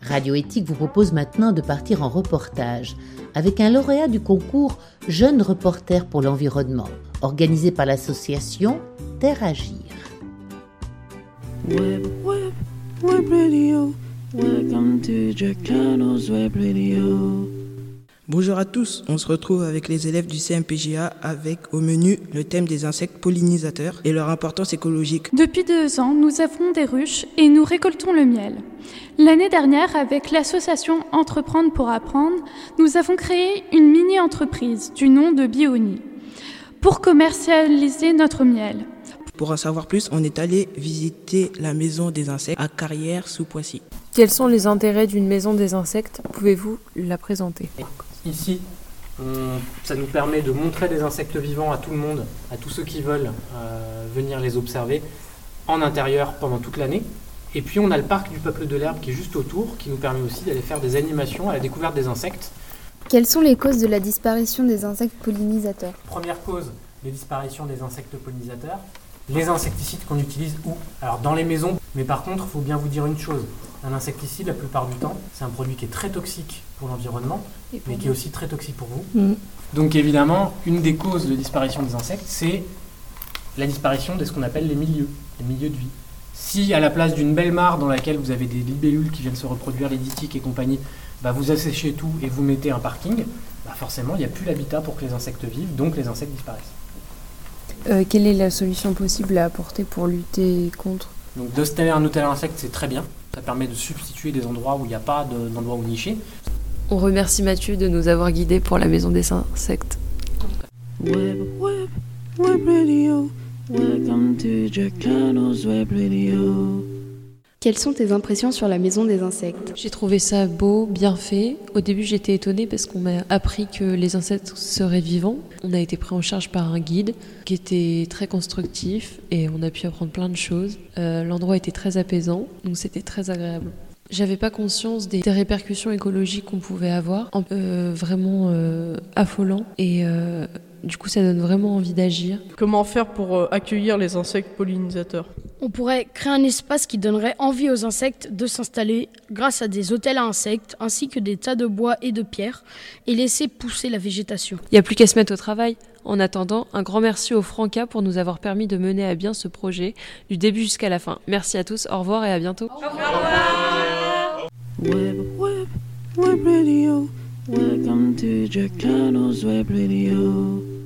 Radio Éthique vous propose maintenant de partir en reportage avec un lauréat du concours Jeunes reporters pour l'environnement, organisé par l'association Terre Agir. Web radio, welcome to Jacano's Web Radio. Bonjour à tous, on se retrouve avec les élèves du CMPGA avec au menu le thème des insectes pollinisateurs et leur importance écologique. Depuis 2 ans, nous avons des ruches et nous récoltons le miel. L'année dernière, avec l'association Entreprendre pour apprendre, nous avons créé une mini-entreprise du nom de Bioni pour commercialiser notre miel. Pour en savoir plus, on est allé visiter la maison des insectes à Carrières sous Poissy. Quels sont les intérêts d'une maison des insectes ? Pouvez-vous la présenter ? Ici, ça nous permet de montrer des insectes vivants à tout le monde, à tous ceux qui veulent venir les observer en intérieur pendant toute l'année. Et puis on a le parc du Peuple de l'Herbe qui est juste autour, qui nous permet aussi d'aller faire des animations à la découverte des insectes. Quelles sont les causes de la disparition des insectes pollinisateurs ? Première cause de disparition des insectes pollinisateurs, les insecticides qu'on utilise où ? Alors dans les maisons, mais par contre, il faut bien vous dire une chose. Un insecticide, la plupart du temps, c'est un produit qui est très toxique pour l'environnement, mais qui est aussi très toxique pour vous. Donc évidemment, une des causes de disparition des insectes, c'est la disparition de ce qu'on appelle les milieux de vie. Si à la place d'une belle mare dans laquelle vous avez des libellules qui viennent se reproduire, les ditiques et compagnie, vous asséchez tout et vous mettez un parking, forcément il n'y a plus l'habitat pour que les insectes vivent, donc les insectes disparaissent. Quelle est la solution possible à apporter pour lutter contre ? Donc d'installer un hôtel à insectes, c'est très bien. Ça permet de substituer des endroits où il n'y a pas d'endroits où nicher. On remercie Mathieu de nous avoir guidés pour la maison des insectes. Web radio, welcome to Jacano's Web Radio. Quelles sont tes impressions sur la maison des insectes ? J'ai trouvé ça beau, bien fait. Au début, j'étais étonnée parce qu'on m'a appris que les insectes seraient vivants. On a été pris en charge par un guide qui était très constructif et on a pu apprendre plein de choses. L'endroit était très apaisant, donc c'était très agréable. J'avais pas conscience des répercussions écologiques qu'on pouvait avoir, vraiment affolant et du coup ça donne vraiment envie d'agir. Comment faire pour accueillir les insectes pollinisateurs ? On pourrait créer un espace qui donnerait envie aux insectes de s'installer grâce à des hôtels à insectes ainsi que des tas de bois et de pierres et laisser pousser la végétation. Il n'y a plus qu'à se mettre au travail. En attendant, un grand merci au Franca pour nous avoir permis de mener à bien ce projet du début jusqu'à la fin. Merci à tous, au revoir et à bientôt. Au revoir. Web radio, welcome to Jacano's Web Radio.